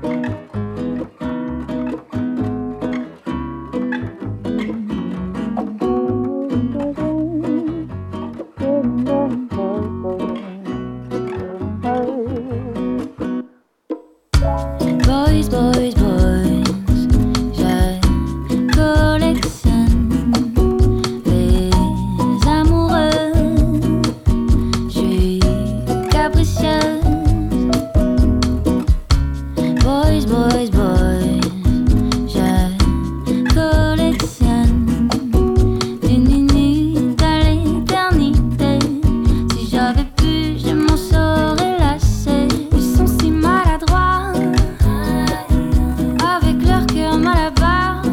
Boys, boys, boys, je collectionne les amoureux. Je suis capricieuse. Boys, boys, boys, je collectionne d'une minute à l'éternité. Si j'avais pu, je m'en serais lâchée. Ils sont si maladroits, avec leur cœur mal à bas.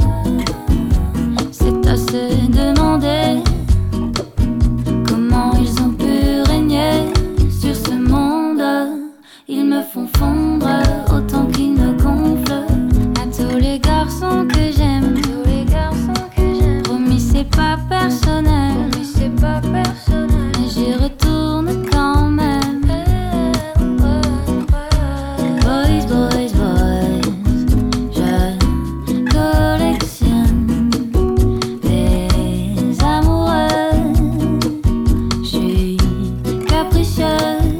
C'est à se demander comment ils ont pu régner sur ce monde. Ils me font fondre autant qu'ils me gonflent. À tous les garçons que j'aime, promis c'est pas personnel, mais j'y retourne quand même. Boys, boys, boys, je collectionne les amoureux. Je suis capricieuse.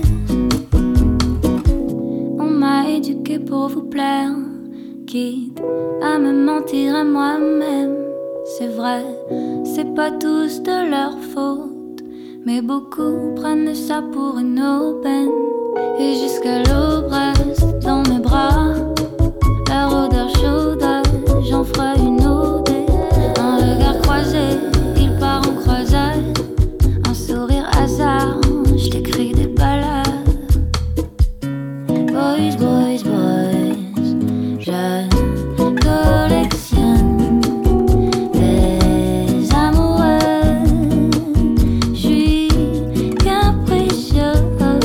On m'a éduquée pour vous plaire, quitte à me mentir à moi-même. C'est vrai, c'est pas tous de leur faute, mais beaucoup prennent ça pour une aubaine. Et jusqu'à l'eau reste dans mes bras, leur odeur chaude, j'en ferai une ode. Un regard croisé, il part en croisade, un sourire hasard, je t'écris des ballades. Boys, boys, boys, je collectionne les amoureux. Je suis capricieux.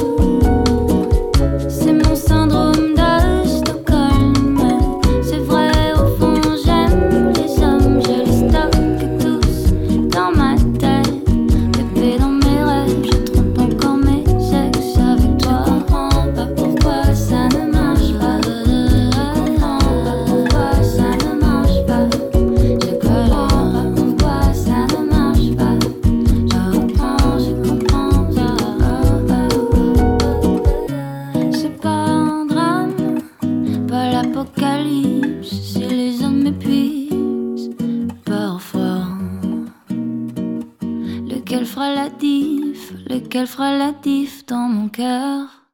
C'est mon syndrome de Stockholm. C'est vrai, au fond, j'aime les hommes. Je les stocke tous dans ma tête. Bébé, dans mes rêves, je trompe encore mes ex avec toi. Je comprends pas pourquoi ça ne marche pas. Je comprends pas pourquoi ça ne marche pas. Je comprends pas pourquoi ça ne marche pas. Je comprends pas. C'est pas un drame, pas l'apocalypse, si les hommes m'épuisent parfois. Lequel fera la diff dans mon cœur?